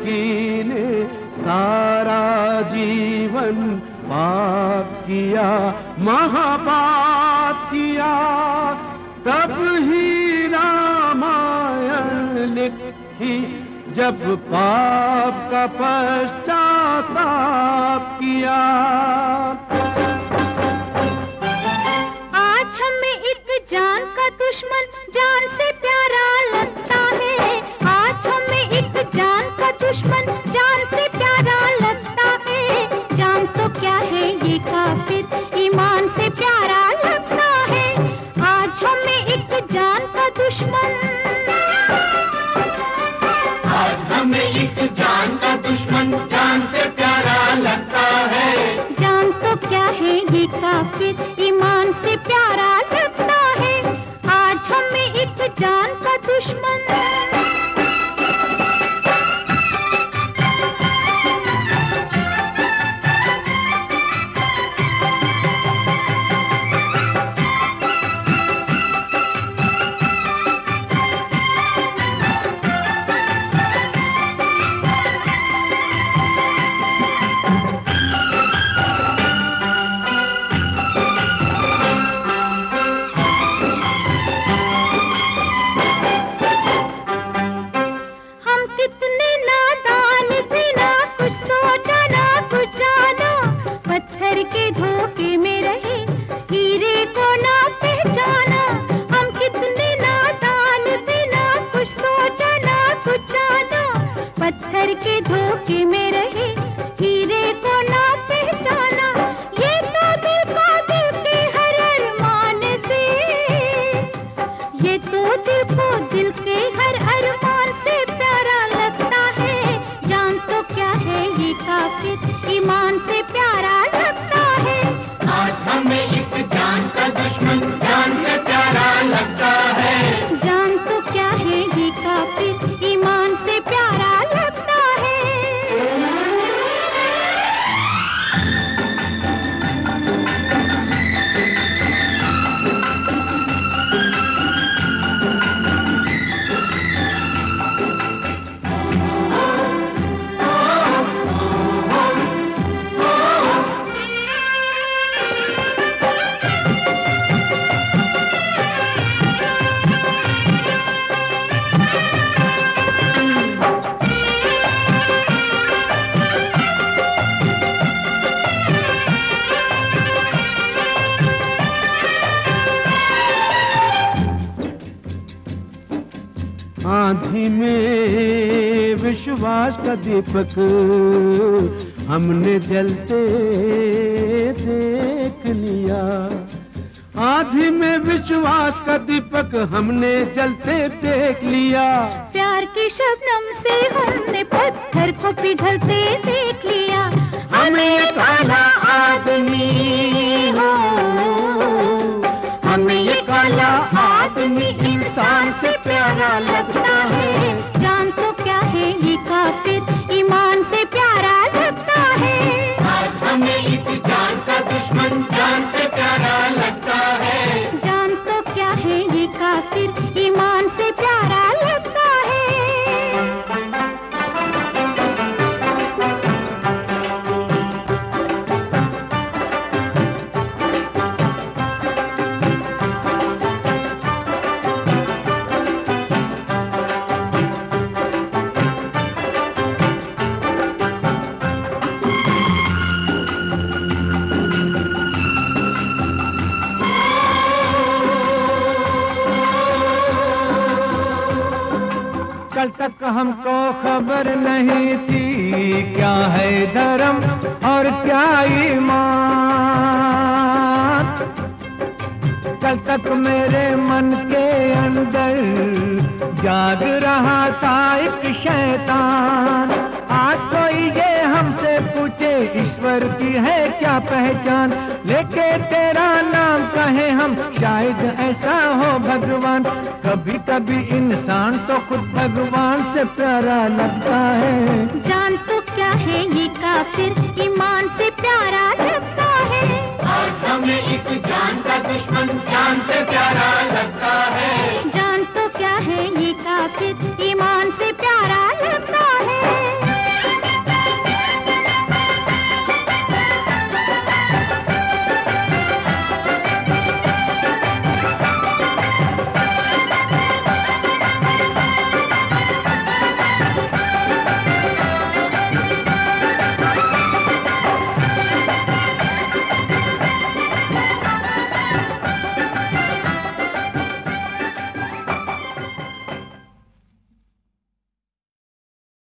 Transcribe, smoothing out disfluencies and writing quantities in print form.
जिंदगी ने सारा जीवन पाप किया, महापाप किया, तब ही रामायण लिखी, जब पाप का पश्चाताप किया। आज हमें एक जान का दुश्मन जान से प्यारा लगता है। आज हमें एक जान का दुश्मन जान से प्यारा लगता है। जान तो क्या है ये काफिर ईमान से प्यारा लगता है। आज हमें एक जान का दुश्मन, आज हमें एक जान का दुश्मन जान से प्यारा लगता है। जान तो क्या है ये काफिर ईमान से प्यारा लगता है। आज हमें एक जान का दुश्मन। पत्थर के धोखे में रहे हीरे को ना पहचाना। हम कितने नादान थे, ना कुछ सोचा ना कुछ जाना। पत्थर के धोखे में रहे हीरे को ना पहचाना। ये तो दिल को दिल के हर अरमान से, ये तो दिल को दिल के हर अरमान से प्यारा लगता है। जान तो क्या है ये काफिर ईमान से प्यारा लगता है। आज हमें एक जान का दुश्मन जान से प्यारा लगता है। जान तो क्या है ये काफिर ईमान से प्यारा लगता है। आँधी में विश्वास का दीपक हमने जलते देख लिया। आँधी में विश्वास का दीपक हमने जलते देख लिया। प्यार की शबनम से हमने पत्थर को पिघलते देख लिया। हमें काला आदमी हो, हमें ये काला आदमी इंसान से प्यारा लगता है। जान तो क्या है ये काफिर ईमान से प्यारा लगता है। आज हमें एक जान का दुश्मन जान से प्यारा लगता है। जान तो क्या है ये काफिर ईमान से प्यारा लगता है। कल तक हमको खबर नहीं थी क्या है धर्म और क्या ईमान। कल तक मेरे मन के अंदर जाग रहा था एक शैतान। आज कोई ये हमसे पूछे ईश्वर की है क्या पहचान, लेके तेरा नाम कहे हम शायद ऐसा हो भगवान। कभी कभी इंसान तो खुद भगवान से प्यारा लगता है। जान तो क्या है ये काफिर ईमान से प्यारा लगता है। आज हमें एक जान का दुश्मन जान से प्यारा लगता है।